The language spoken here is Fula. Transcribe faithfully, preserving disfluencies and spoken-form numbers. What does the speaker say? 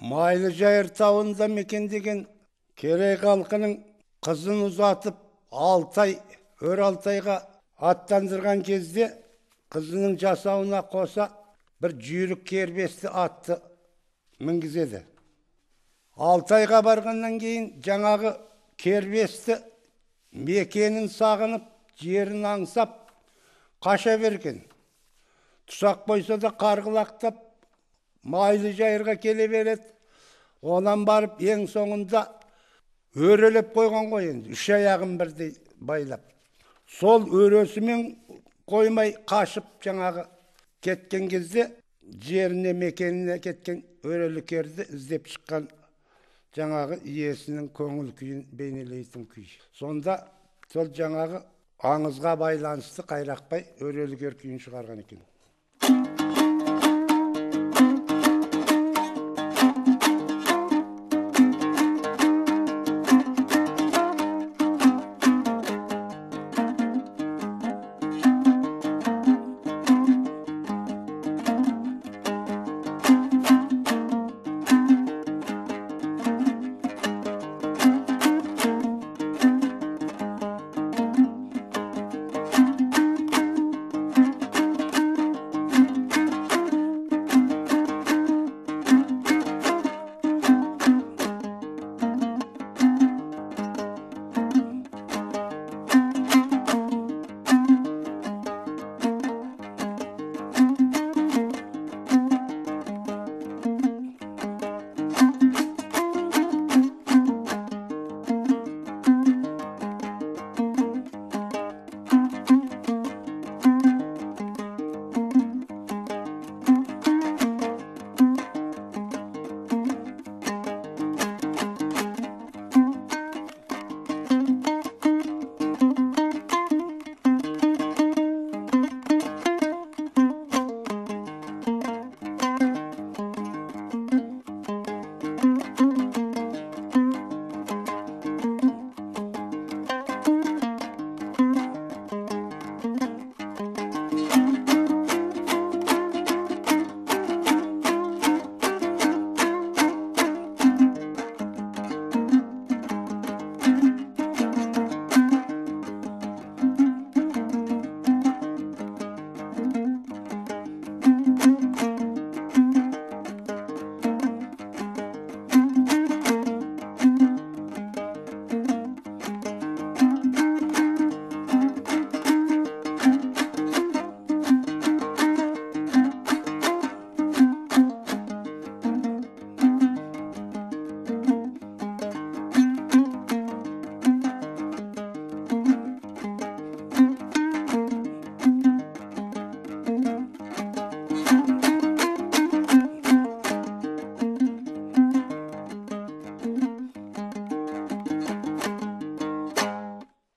Майлы жайыр тауында мекендеген Керей халқының қызын ұзатып, Алтай, өр Алтайға аттандырған кезде қызының жасауына қоса бір жүйрік кербесті атты мінгізеді. Алтайға барғаннан кейін жаңағы кербесті мекенін сағынып, жерін аңсап, қаша берген. Тұсақ бойса да қарғылақтап, Майлы жайырға келе береді. Онан барып, ең соңында өрелеп қойған ғой енді, үш аяғын бірдей байлап. Сол өресімен қоймай қашып жаңағы кеткен кезде, жеріне мекеніне кеткен өрелікерді іздеп шыққан жаңағы иесінің көңіл күйін бейнелейтін күй. Сонда сол жаңағы аңызға байланысты қайрақбай өрелікер күйін шығарған екен.